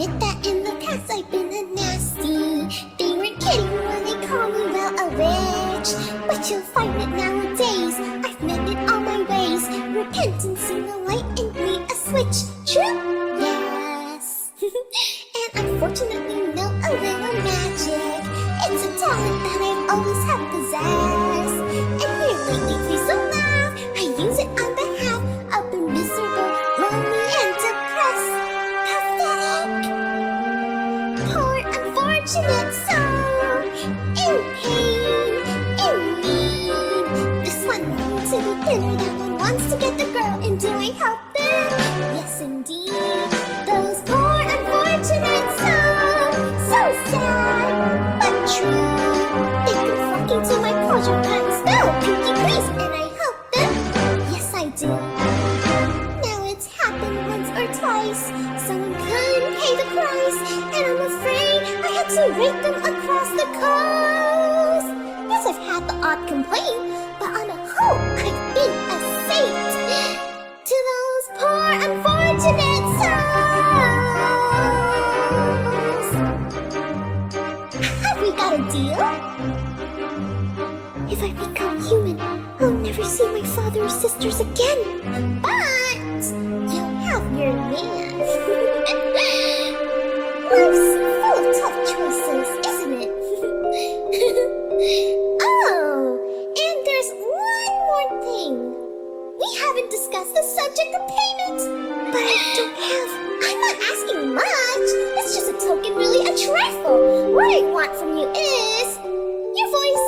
admit that in the past I've been a nasty. They weren't kidding when they called me, well, a witch. But you'll find that nowadays I've mended all my ways. Repentance in the light and me a switch. True? Yes. And unfortunately know a little magic. It's a talent that I've always had possessed. And here lately, please don't laugh, I use it on behalf of the miserable, lonely, and depressed. Pathetic. Poor unfortunate soul. In pain, in need. This one wants to be thinner, that one wants to get the girl, and do I help them? Yes, indeed. Those poor unfortunate souls. So sad, but true. They come flocking to my pleasure cut and spell pinky please, and I help them. Yes, I do. Now it's happened once or twice. Someone couldn't pay the price, and I'm afraid I had to rate them across the coast. Yes, I've had the odd complaint, but on a whole, I've been a saint. To those poor unfortunate souls. Have we got a deal? If I become human, I'll never see my father or sisters again. But you'll have your man. Life's full of tough choices, isn't it? Oh, and there's one more thing. We haven't discussed the subject of payment. But I'm not asking much. It's just a token, really a trifle. What I want from you is your voice.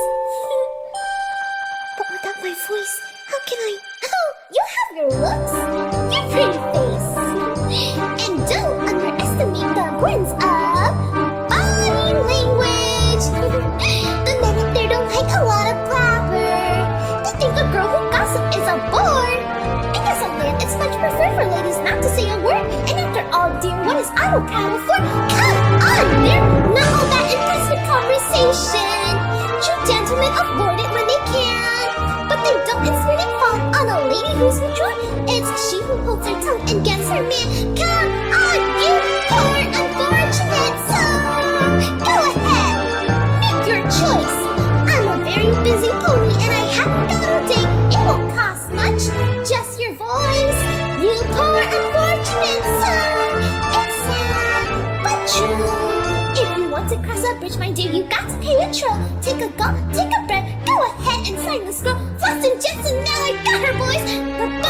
But without my voice, how can I? Oh, you have your looks, your pretty face. And don't underestimate the importance of body language. The men up there don't like a lot of blabber. They think a girl who gossips is a bore. And as a man, it's much preferred for ladies not to say a word. And after all, dear, what is I will paddle for? Come on, dear, not all that impressive conversation. True gentlemen avoid it when they can, but they don't insert it fall on a lady who's mature. It's she who holds her tongue and gets her man. Come on, you poor unfortunate soul. Go ahead, make your choice. I'm a very busy pony and I haven't got all day. It won't cost much, just your voice. You poor unfortunate soul. It's sad, but true. If you want to cross a bridge, my dear, you got to pay a troll. Take a gulp, take a breath, go ahead and sign the scroll. Floss and Jetson, now I got her, boys.